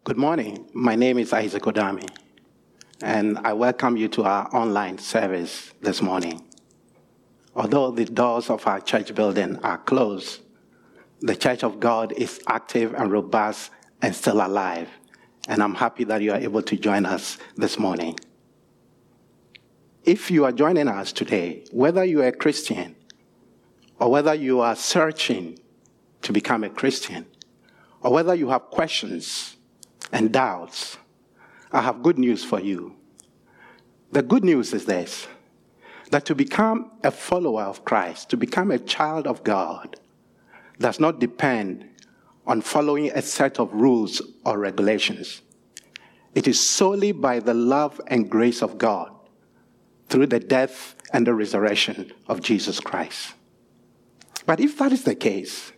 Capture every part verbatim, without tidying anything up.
Good morning. My name is Isaac Odami, and I welcome you to our online service this morning. Although the doors of our church building are closed, the Church of God is active and robust and still alive, and I'm happy that you are able to join us this morning. If you are joining us today, whether you are a Christian or whether you are searching to become a Christian, or whether you have questions and doubts, I have good news for you. The good news is this, that to become a follower of Christ, to become a child of God, does not depend on following a set of rules or regulations. It is solely by the love and grace of God through the death and the resurrection of Jesus Christ. But if that is the case,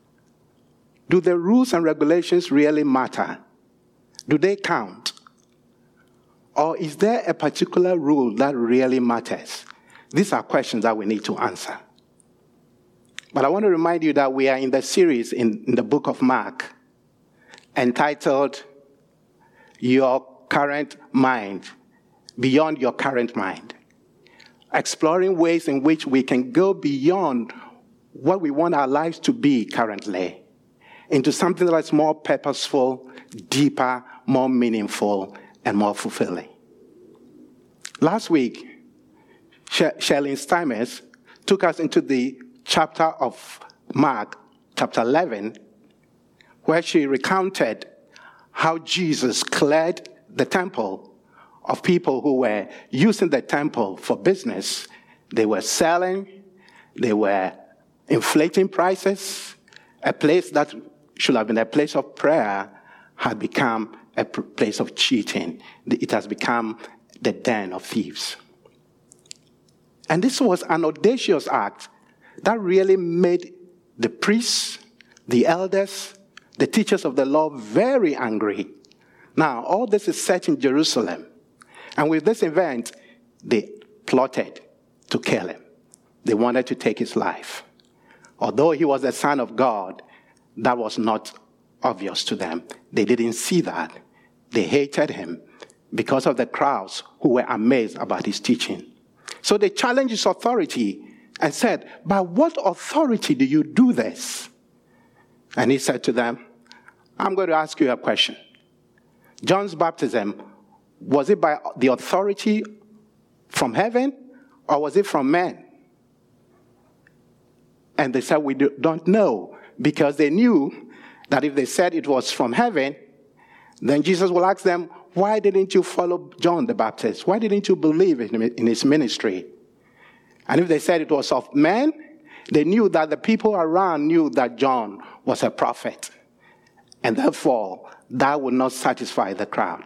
do the rules and regulations really matter? Do they count? Or is there a particular rule that really matters? These are questions that we need to answer. But I want to remind you that we are in the series in, in the book of Mark entitled, Your Current Mind, Beyond Your Current Mind. Exploring ways in which we can go beyond what we want our lives to be currently into something that's more purposeful, deeper, more meaningful, and more fulfilling. Last week, Shirley Steinmetz took us into the chapter of Mark, chapter eleven, where she recounted how Jesus cleared the temple of people who were using the temple for business. They were selling, they were inflating prices. A place that should have been a place of prayer had become a place of cheating. It has become the den of thieves. And this was an audacious act that really made the priests, the elders, the teachers of the law very angry. Now, all this is set in Jerusalem. And with this event, they plotted to kill him. They wanted to take his life. Although he was the Son of God, that was not obvious to them. They didn't see that. They hated him because of the crowds who were amazed about his teaching. So they challenged his authority and said, by what authority do you do this? And he said to them, I'm going to ask you a question. John's baptism, was it by the authority from heaven or was it from men? And they said, we don't know, because they knew that if they said it was from heaven, then Jesus will ask them, why didn't you follow John the Baptist? Why didn't you believe in his ministry? And if they said it was of men, they knew that the people around knew that John was a prophet. And therefore, that would not satisfy the crowd.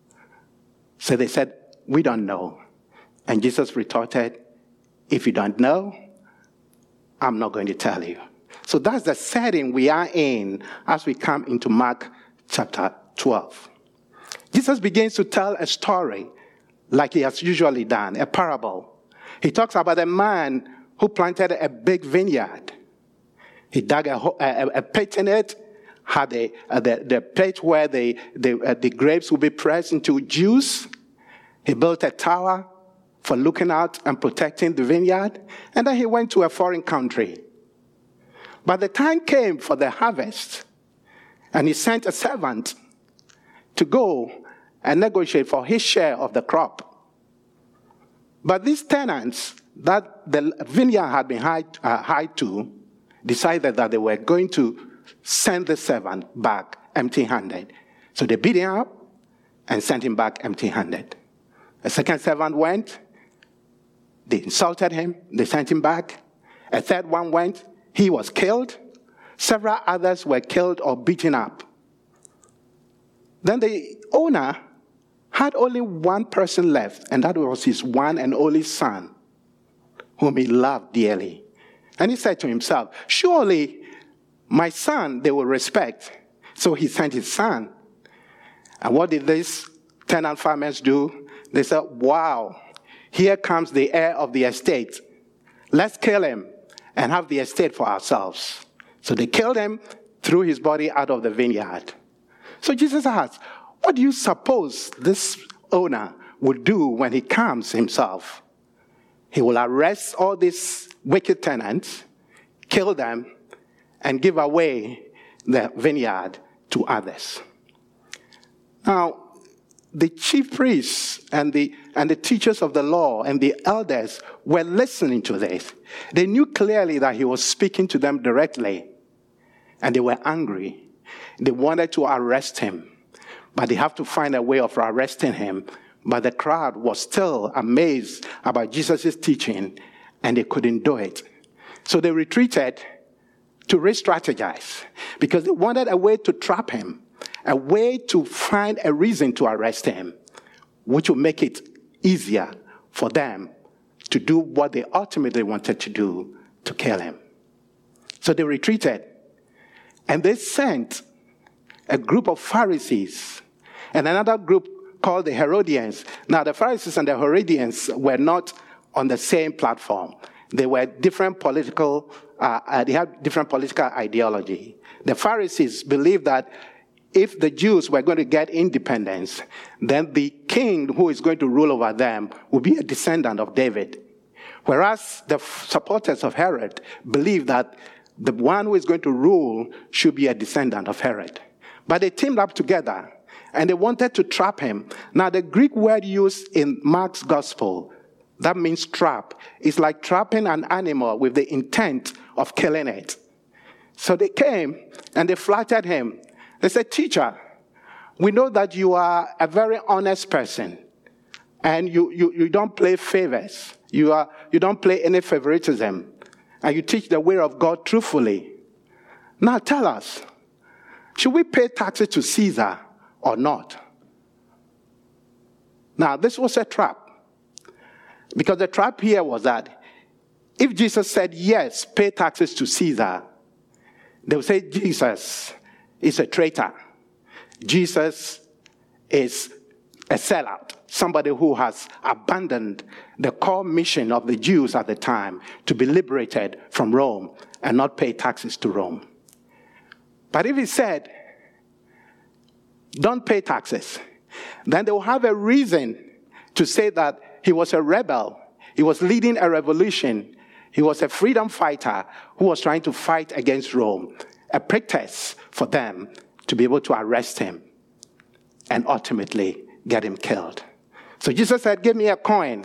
So they said, we don't know. And Jesus retorted, if you don't know, I'm not going to tell you. So that's the setting we are in as we come into Mark chapter twelve. Jesus begins to tell a story like he has usually done, a parable. He talks about a man who planted a big vineyard. He dug a, a, a pit in it, had a, a, the, the pit where the, the, uh, the grapes would be pressed into juice. He built a tower for looking out and protecting the vineyard. And then he went to a foreign country. But the time came for the harvest, and he sent a servant to go and negotiate for his share of the crop. But these tenants that the vineyard had been hired, uh, hired to decided that they were going to send the servant back empty-handed. So they beat him up and sent him back empty-handed. A second servant went. They insulted him. They sent him back. A third one went. He was killed. Several others were killed or beaten up. Then the owner had only one person left, and that was his one and only son, whom he loved dearly. And he said to himself, surely my son they will respect. So he sent his son. And what did these tenant farmers do? They said, wow, here comes the heir of the estate. Let's kill him and have the estate for ourselves. So they killed him, threw his body out of the vineyard. So Jesus asked, What do you suppose this owner will do when he comes himself? He will arrest all these wicked tenants, kill them, and give away the vineyard to others. Now, the chief priests and the, and the teachers of the law and the elders were listening to this. They knew clearly that he was speaking to them directly, and they were angry. They wanted to arrest him, but they have to find a way of arresting him. But the crowd was still amazed about Jesus' teaching, and they couldn't do it. So they retreated to re-strategize, because they wanted a way to trap him, a way to find a reason to arrest him, which would make it easier for them to do what they ultimately wanted to do, to kill him. So they retreated, and they sent a group of Pharisees and another group called the Herodians. Now, the Pharisees and the Herodians were not on the same platform. They were different political, uh, uh, they had different political ideology. The Pharisees believed that if the Jews were going to get independence, then the king who is going to rule over them would be a descendant of David. Whereas the f- supporters of Herod believed that the one who is going to rule should be a descendant of Herod. But they teamed up together, and they wanted to trap him. Now, the Greek word used in Mark's gospel, that means trap, is like trapping an animal with the intent of killing it. So they came, and they flattered him. They said, "Teacher, we know that you are a very honest person, and you, you, you don't play favors. You, are, you don't play any favoritism, and you teach the way of God truthfully. Now tell us, should we pay taxes to Caesar or not?" Now, this was a trap, because the trap here was that if Jesus said, yes, pay taxes to Caesar, they would say Jesus is a traitor. Jesus is a sellout, somebody who has abandoned the core mission of the Jews at the time to be liberated from Rome and not pay taxes to Rome. But if he said, don't pay taxes, then they will have a reason to say that he was a rebel, he was leading a revolution, he was a freedom fighter who was trying to fight against Rome, a pretext for them to be able to arrest him and ultimately get him killed. So Jesus said, "Give me a coin.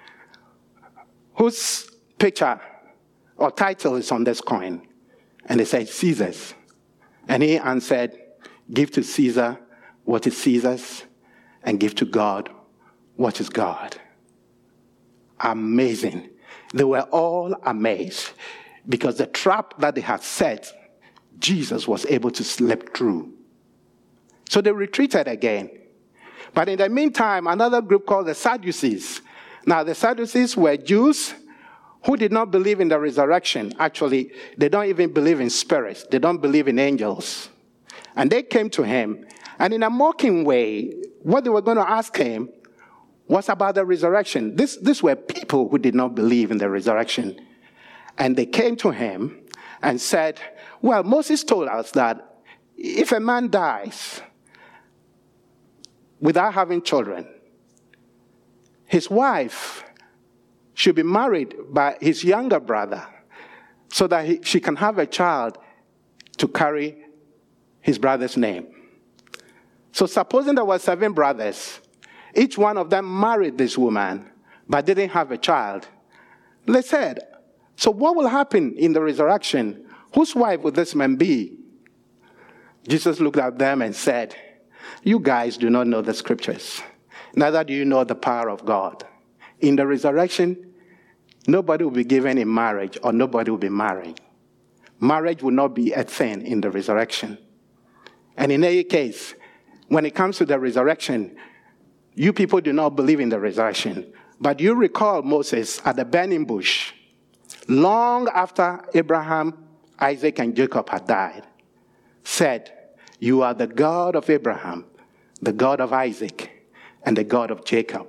Whose picture or title is on this coin?" And they said, "Caesar's." And he answered, "Give to Caesar what is Caesar's, and give to God what is God." Amazing. They were all amazed, because the trap that they had set, Jesus was able to slip through. So they retreated again. But in the meantime, another group called the Sadducees. Now, the Sadducees were Jews who did not believe in the resurrection. Actually, they don't even believe in spirits. They don't believe in angels. And they came to him, and in a mocking way, what they were going to ask him was about the resurrection. This, these were people who did not believe in the resurrection. And they came to him and said, "Well, Moses told us that if a man dies without having children, his wife should be married by his younger brother so that he, she can have a child to carry his brother's name." So supposing there were seven brothers, each one of them married this woman, but didn't have a child. They said, "So what will happen in the resurrection? Whose wife would this man be?" Jesus looked at them and said, "You guys do not know the scriptures. Neither do you know the power of God. In the resurrection, nobody will be given in marriage, or nobody will be married. Marriage will not be a thing in the resurrection. And in any case, when it comes to the resurrection, you people do not believe in the resurrection. But you recall Moses at the burning bush, long after Abraham, Isaac, and Jacob had died, said, 'You are the God of Abraham, the God of Isaac, and the God of Jacob.'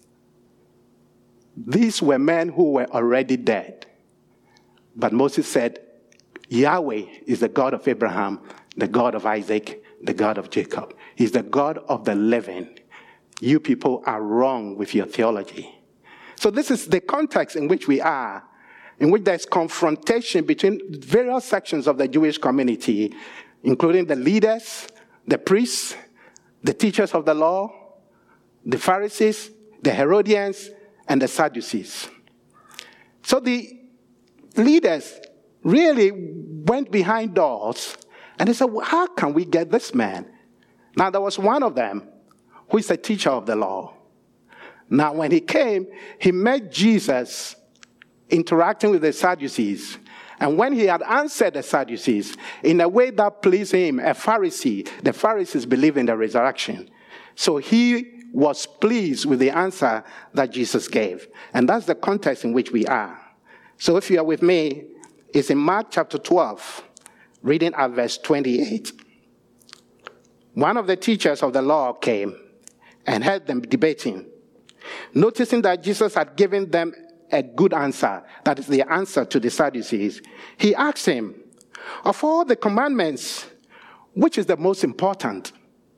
These were men who were already dead. But Moses said, Yahweh is the God of Abraham, the God of Isaac, the God of Jacob. He's the God of the living. You people are wrong with your theology. So this is the context in which we are, in which there's confrontation between various sections of the Jewish community, including the leaders, the priests, the teachers of the law, the Pharisees, the Herodians, and the Sadducees. So the leaders really went behind doors, and they said, well, how can we get this man? Now, there was one of them who is a teacher of the law. Now, when he came, he met Jesus interacting with the Sadducees. And when he had answered the Sadducees in a way that pleased him, a Pharisee, the Pharisees believe in the resurrection. So he was pleased with the answer that Jesus gave. And that's the context in which we are. So if you are with me, it's in Mark chapter twelve, reading at verse twenty-eight. One of the teachers of the law came and heard them debating. Noticing that Jesus had given them a good answer, that is the answer to the Sadducees, he asked him, of all the commandments, which is the most important?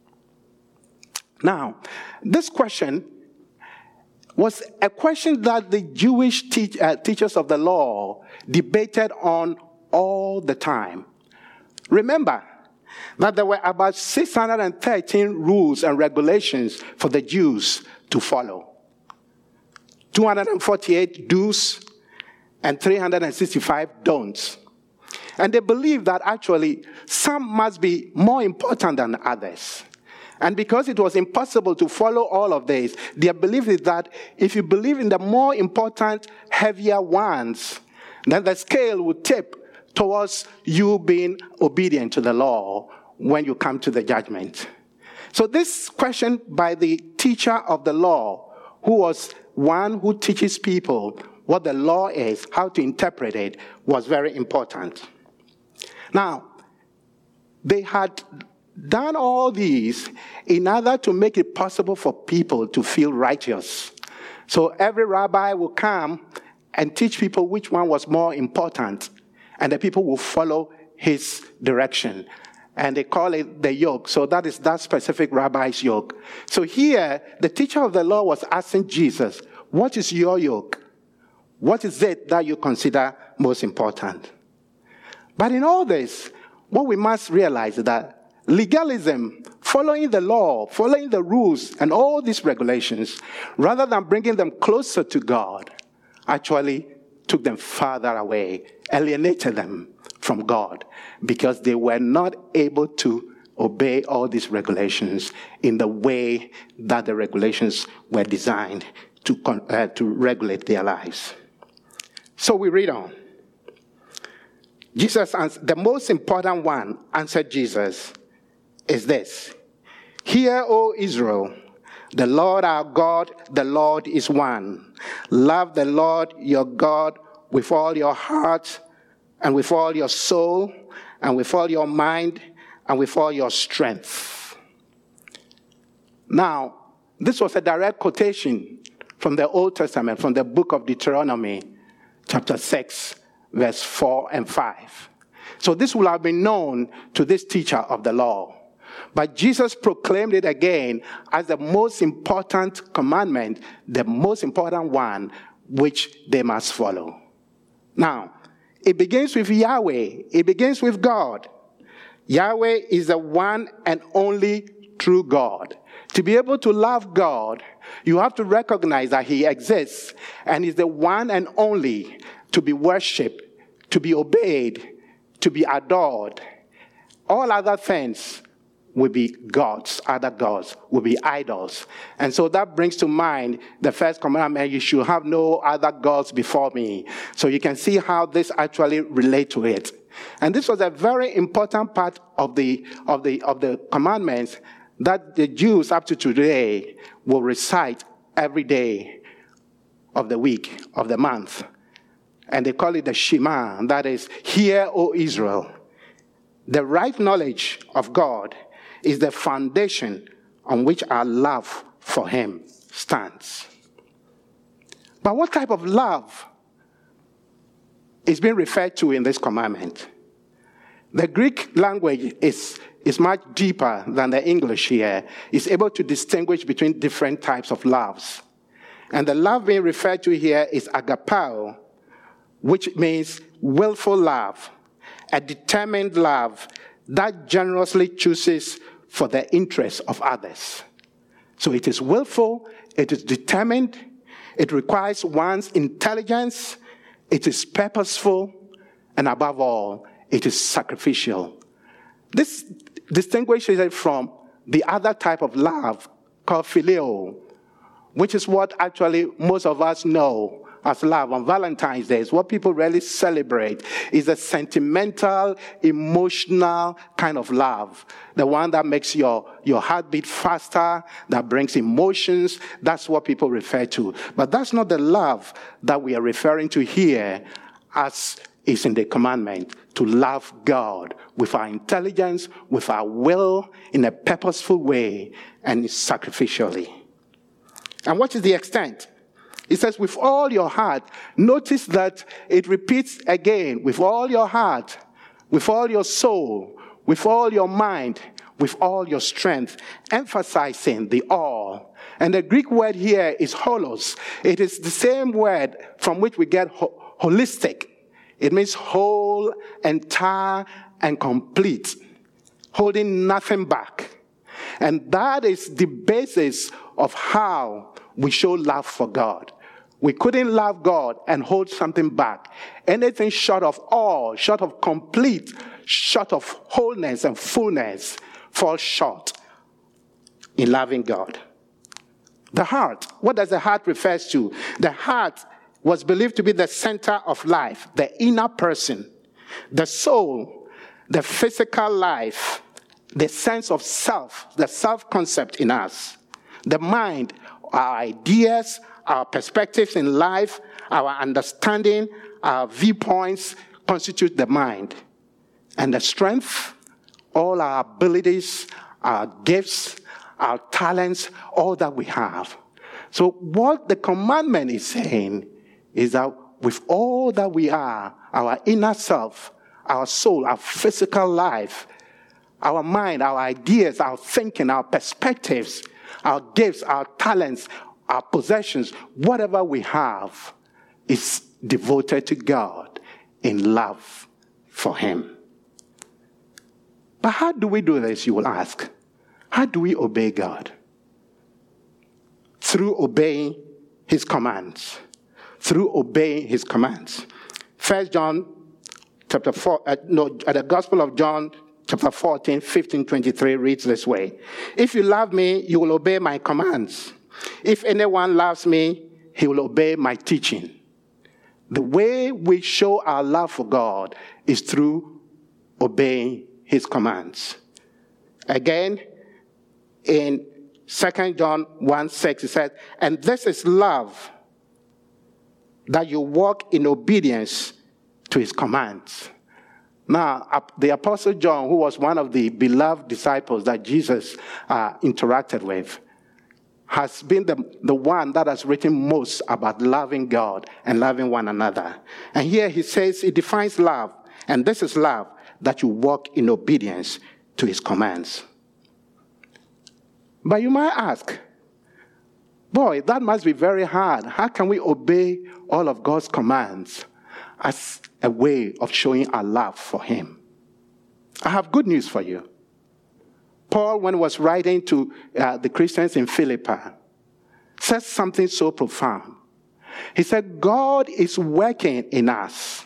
Now, this question was a question that the Jewish teach, uh, teachers of the law debated on all the time. Remember that there were about six hundred thirteen rules and regulations for the Jews to follow. two hundred forty-eight do's and three hundred sixty-five don'ts. And they believe that actually some must be more important than others. And because it was impossible to follow all of these, their belief is that if you believe in the more important, heavier ones, then the scale would tip towards you being obedient to the law when you come to the judgment. So this question by the teacher of the law, who was one who teaches people what the law is, how to interpret it, was very important. Now, they had done all these in order to make it possible for people to feel righteous. So every rabbi will come and teach people which one was more important, and the people will follow his direction. And they call it the yoke. So that is that specific rabbi's yoke. So here, the teacher of the law was asking Jesus, what is your yoke? What is it that you consider most important? But in all this, what we must realize is that legalism, following the law, following the rules and all these regulations, rather than bringing them closer to God, actually took them farther away, alienated them from God, because they were not able to obey all these regulations in the way that the regulations were designed to, uh, to regulate their lives. So we read on. Jesus answered, the most important one, answered Jesus, is this. Hear, O Israel, the Lord our God, the Lord is one. Love the Lord your God with all your heart and with all your soul and with all your mind and with all your strength. Now, this was a direct quotation from the Old Testament, from the book of Deuteronomy, chapter six, verse four and five. So this will have been known to this teacher of the law. But Jesus proclaimed it again as the most important commandment, the most important one, which they must follow. Now, it begins with Yahweh. It begins with God. Yahweh is the one and only true God. To be able to love God, you have to recognize that he exists and is the one and only to be worshipped, to be obeyed, to be adored. All other things will be gods, other gods will be idols. And so that brings to mind the first commandment, you should have no other gods before me. So you can see how this actually relates to it. And this was a very important part of the, of the, of the commandments that the Jews up to today will recite every day of the week, of the month. And they call it the Shema, and that is, hear, O Israel. The right knowledge of God is the foundation on which our love for him stands. But what type of love is being referred to in this commandment? The Greek language is, is much deeper than the English here. It's able to distinguish between different types of loves. And the love being referred to here is agapao, which means willful love, a determined love that generously chooses for the interests of others. So it is willful, it is determined, it requires one's intelligence, it is purposeful, and above all, it is sacrificial. This distinguishes it from the other type of love called phileo, which is what actually most of us know as love on Valentine's Day. What people really celebrate is a sentimental, emotional kind of love. The one that makes your, your heart beat faster, that brings emotions. That's what people refer to. But that's not the love that we are referring to here as is in the commandment, to love God with our intelligence, with our will, in a purposeful way, and sacrificially. And what is the extent? It says, with all your heart. Notice that it repeats again, with all your heart, with all your soul, with all your mind, with all your strength, emphasizing the all. And the Greek word here is holos. It is the same word from which we get ho- holistic. It means whole, entire, and complete, holding nothing back. And that is the basis of how we show love for God. We couldn't love God and hold something back. Anything short of all, short of complete, short of wholeness and fullness, falls short in loving God. The heart, what does the heart refer to? The heart was believed to be the center of life, the inner person. The soul, the physical life, the sense of self, the self-concept in us. The mind, our ideas, our perspectives in life, our understanding, our viewpoints constitute the mind. And the strength, all our abilities, our gifts, our talents, all that we have. So what the commandment is saying is that with all that we are, our inner self, our soul, our physical life, our mind, our ideas, our thinking, our perspectives, our gifts, our talents, our possessions, whatever we have is devoted to God in love for Him. But how do we do this, you will ask? How do we obey God? Through obeying His commands. Through obeying His commands. First John chapter four, uh, no, uh, the Gospel of John chapter fourteen, fifteen, twenty-three reads this way. If you love me, you will obey my commands. If anyone loves me, he will obey my teaching. The way we show our love for God is through obeying His commands. Again, in Second John one six, it says, and this is love, that you walk in obedience to His commands. Now, the Apostle John, who was one of the beloved disciples that Jesus uh, interacted with, has been the, the one that has written most about loving God and loving one another. And here he says, he defines love, and this is love, that you walk in obedience to His commands. But you might ask, boy, that must be very hard. How can we obey all of God's commands as a way of showing our love for Him? I have good news for you. Paul, when he was writing to uh, the Christians in Philippi, said something so profound. He said, God is working in us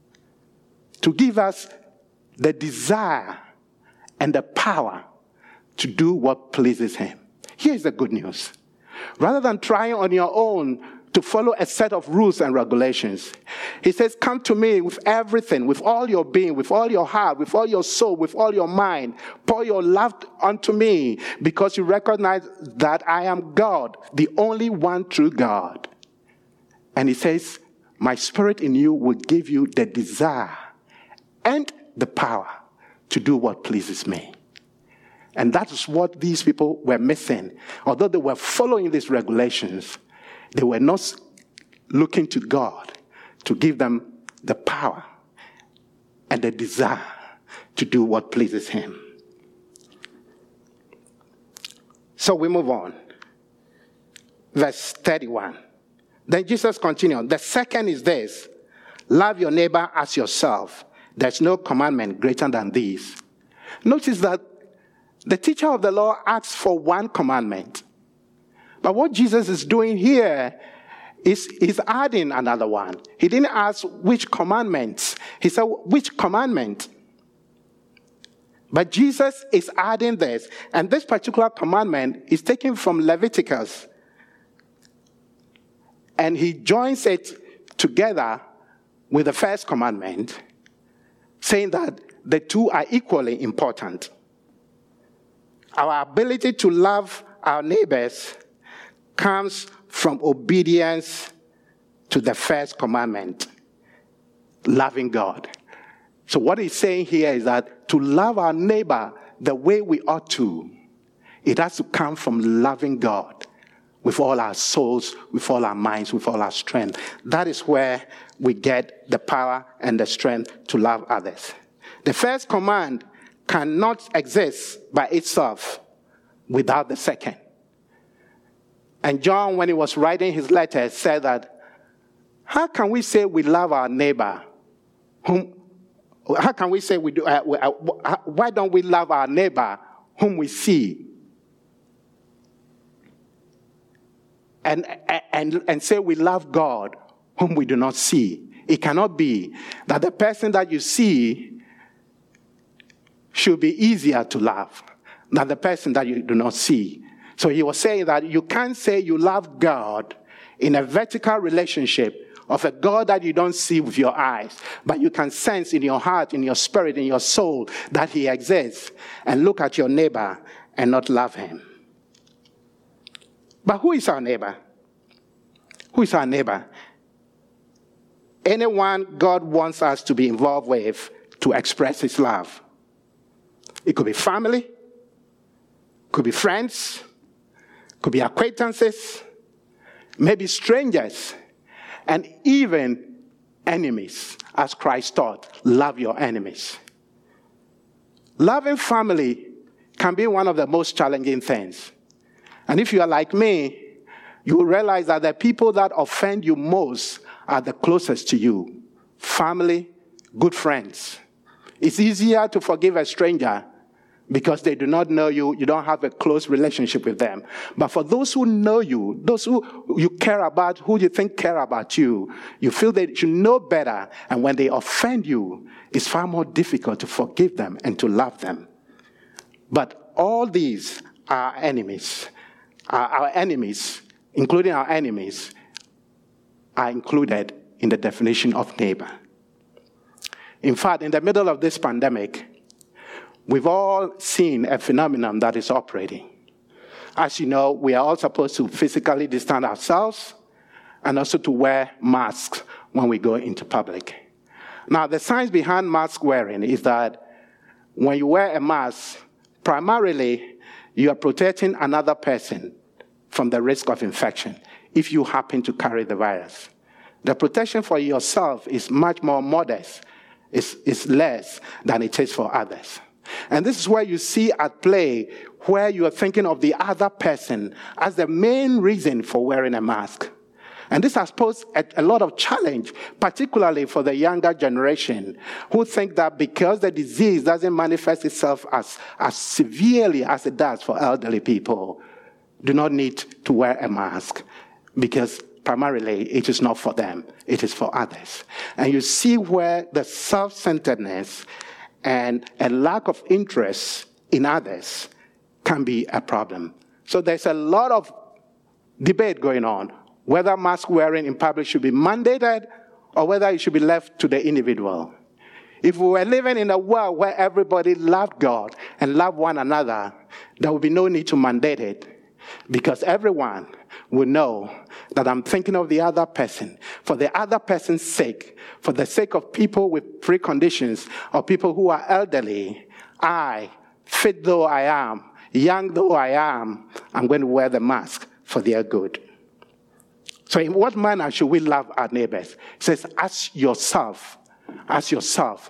to give us the desire and the power to do what pleases Him. Here's the good news. Rather than trying on your own to follow a set of rules and regulations, He says, come to me with everything, with all your being, with all your heart, with all your soul, with all your mind. Pour your love unto me, because you recognize that I am God, the only one true God. And He says, my Spirit in you will give you the desire and the power to do what pleases me. And that is what these people were missing. Although they were following these regulations, they were not looking to God to give them the power and the desire to do what pleases him. So we move on. Verse thirty-one. Then Jesus continued, the second is this, love your neighbor as yourself. There's no commandment greater than these. Notice that the teacher of the law asks for one commandment. But what Jesus is doing here is he's adding another one. He didn't ask which commandments. He said, which commandment? But Jesus is adding this. And this particular commandment is taken from Leviticus. And he joins it together with the first commandment, saying that the two are equally important. Our ability to love our neighbors comes from obedience to the first commandment, loving God. So what he's saying here is that to love our neighbor the way we ought to, it has to come from loving God with all our souls, with all our minds, with all our strength. That is where we get the power and the strength to love others. The first command cannot exist by itself without the second. And John, when he was writing his letter, said that, how can we say we love our neighbor? Whom, how can we say we do? Uh, uh, why don't we love our neighbor whom we see? And, and, and say we love God whom we do not see. It cannot be that the person that you see should be easier to love than the person that you do not see. So he was saying that you can't say you love God in a vertical relationship of a God that you don't see with your eyes, but you can sense in your heart, in your spirit, in your soul that he exists, and look at your neighbor and not love him. But who is our neighbor? Who is our neighbor? Anyone God wants us to be involved with to express his love. It could be family, could be friends, could be acquaintances, maybe strangers, and even enemies, as Christ taught, love your enemies. Loving family can be one of the most challenging things. And if you are like me, you will realize that the people that offend you most are the closest to you. Family, good friends. It's easier to forgive a stranger because they do not know you, you don't have a close relationship with them. But for those who know you, those who you care about, who you think care about you, you feel they should know better. And when they offend you, it's far more difficult to forgive them and to love them. But all these are enemies. Our, our enemies, including our enemies, are included in the definition of neighbor. In fact, in the middle of this pandemic, we've all seen a phenomenon that is operating. As you know, we are all supposed to physically distance ourselves and also to wear masks when we go into public. Now, the science behind mask wearing is that when you wear a mask, primarily, you are protecting another person from the risk of infection if you happen to carry the virus. The protection for yourself is much more modest, is, is less than it is for others. And this is where you see at play where you are thinking of the other person as the main reason for wearing a mask. And this has posed a, a lot of challenge, particularly for the younger generation, who think that because the disease doesn't manifest itself as, as severely as it does for elderly people, do not need to wear a mask because primarily it is not for them, it is for others. And you see where the self-centeredness and a lack of interest in others can be a problem. So there's a lot of debate going on whether mask wearing in public should be mandated or whether it should be left to the individual. If we were living in a world where everybody loved God and loved one another, there would be no need to mandate it, because everyone will know that I'm thinking of the other person, for the other person's sake, for the sake of people with preconditions, or people who are elderly. I, fit though I am, young though I am, I'm going to wear the mask for their good. So in what manner should we love our neighbors? It says, as yourself, as yourself.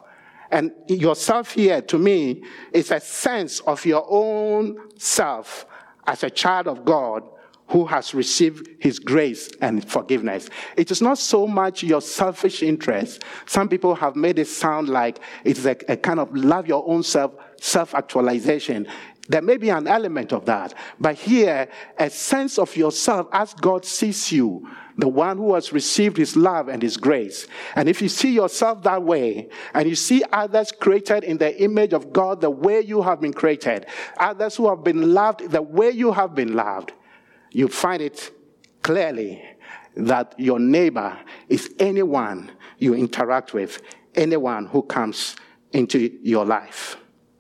And yourself here, to me, is a sense of your own self as a child of God who has received his grace and forgiveness. It is not so much your selfish interest. Some people have made it sound like it's a, a kind of love your own self, self-actualization. There may be an element of that. But here, a sense of yourself as God sees you, the one who has received his love and his grace. And if you see yourself that way, and you see others created in the image of God the way you have been created, others who have been loved the way you have been loved, you find it clearly that your neighbor is anyone you interact with, anyone who comes into your life.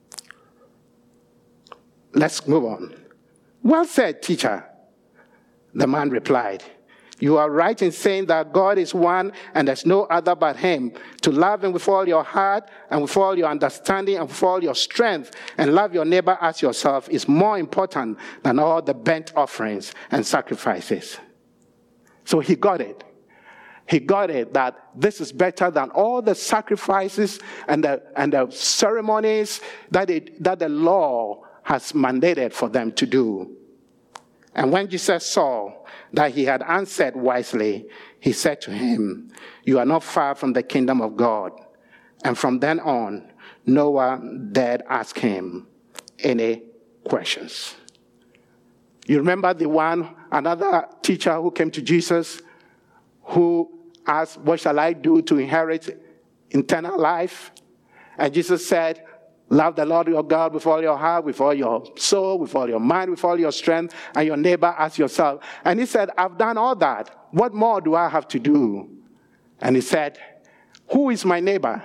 Let's move on. Well said, teacher, the man replied. You are right in saying that God is one and there's no other but him. To love him with all your heart and with all your understanding and with all your strength and love your neighbor as yourself is more important than all the burnt offerings and sacrifices. So he got it. He got it that this is better than all the sacrifices and the, and the ceremonies that, it, that the law has mandated for them to do. And when Jesus saw that he had answered wisely, he said to him, you are not far from the kingdom of God. And from then on, no one dared ask him any questions. You remember the one, another teacher who came to Jesus, who asked, what shall I do to inherit eternal life? And Jesus said, love the Lord your God with all your heart, with all your soul, with all your mind, with all your strength, and your neighbor as yourself. And he said, I've done all that. What more do I have to do? And he said, who is my neighbor?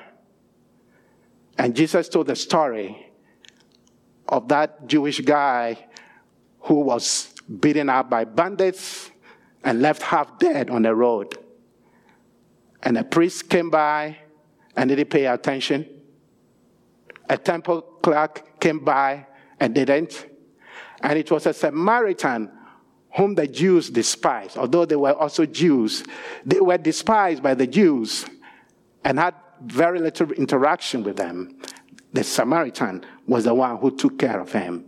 And Jesus told the story of that Jewish guy who was beaten up by bandits and left half dead on the road. And a priest came by and didn't pay attention. A temple clerk came by and didn't. And it was a Samaritan whom the Jews despised. Although they were also Jews, they were despised by the Jews and had very little interaction with them. The Samaritan was the one who took care of him.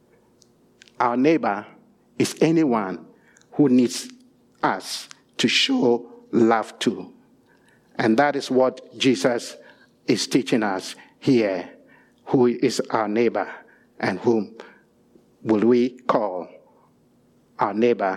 Our neighbor is anyone who needs us to show love to. And that is what Jesus is teaching us here. Who is our neighbor and whom will we call our neighbor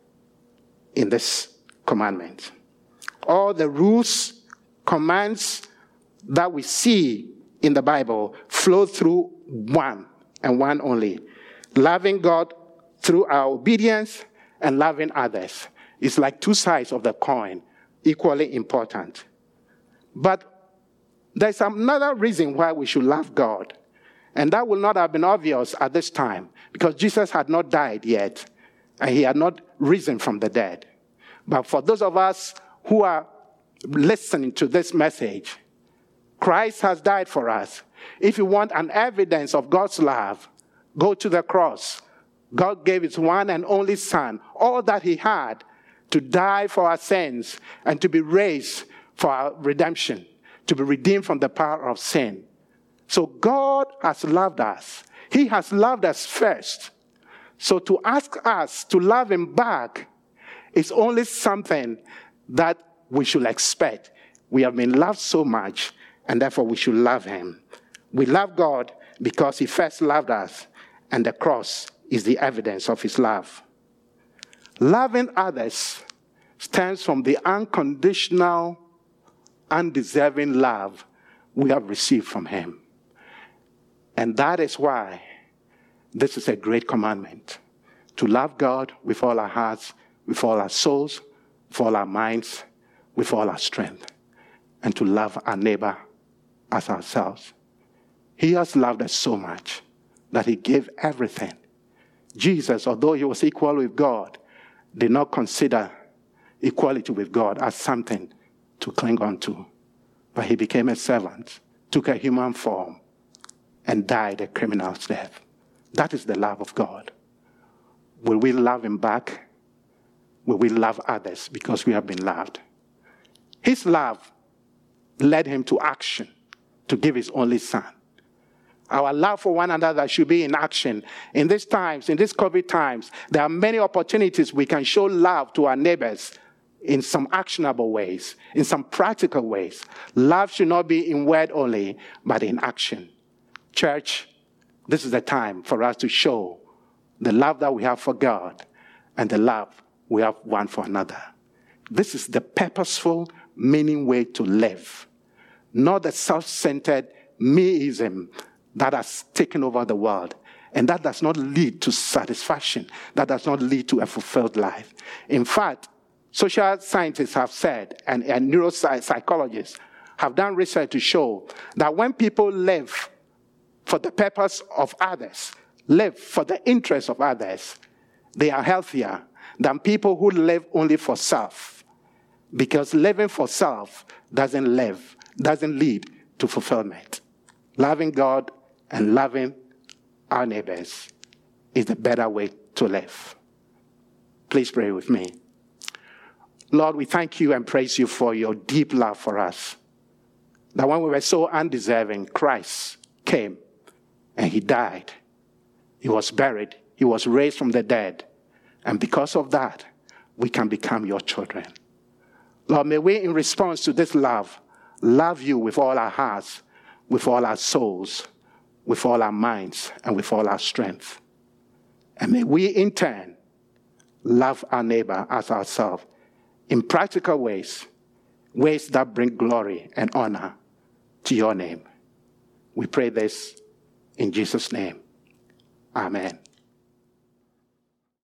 in this commandment? All the rules, commands that we see in the Bible flow through one and one only. Loving God through our obedience and loving others. It's like two sides of the coin, equally important. But there's another reason why we should love God. And that will not have been obvious at this time, because Jesus had not died yet, and he had not risen from the dead. But for those of us who are listening to this message, Christ has died for us. If you want an evidence of God's love, go to the cross. God gave his one and only Son, all that he had, to die for our sins and to be raised for our redemption, to be redeemed from the power of sin. So God has loved us. He has loved us first. So to ask us to love him back is only something that we should expect. We have been loved so much, and therefore we should love him. We love God because he first loved us, and the cross is the evidence of his love. Loving others stems from the unconditional, undeserving love we have received from him. And that is why this is a great commandment, to love God with all our hearts, with all our souls, with all our minds, with all our strength, and to love our neighbor as ourselves. He has loved us so much that he gave everything. Jesus, although he was equal with God, did not consider equality with God as something to cling on to. But he became a servant, took a human form, and died a criminal's death. That is the love of God. Will we love him back? Will we love others because we have been loved? His love led him to action, to give his only son. Our love for one another should be in action. In these times, in these COVID times, there are many opportunities we can show love to our neighbors in some actionable ways, in some practical ways. Love should not be in word only, but in action. Church, this is the time for us to show the love that we have for God and the love we have one for another. This is the purposeful, meaning way to live, not the self-centered meism that has taken over the world. And that does not lead to satisfaction. That does not lead to a fulfilled life. In fact, social scientists have said, and, and neuropsychologists have done research to show that when people live for the purpose of others, live for the interest of others, they are healthier than people who live only for self. Because living for self doesn't live, doesn't lead to fulfillment. Loving God and loving our neighbors is the better way to live. Please pray with me. Lord, we thank you and praise you for your deep love for us. That when we were so undeserving, Christ came and he died. He was buried. He was raised from the dead. And because of that, we can become your children. Lord, may we, in response to this love, love you with all our hearts, with all our souls, with all our minds, and with all our strength. And may we, in turn, love our neighbor as ourselves in practical ways, ways that bring glory and honor to your name. We pray this in Jesus' name. Amen.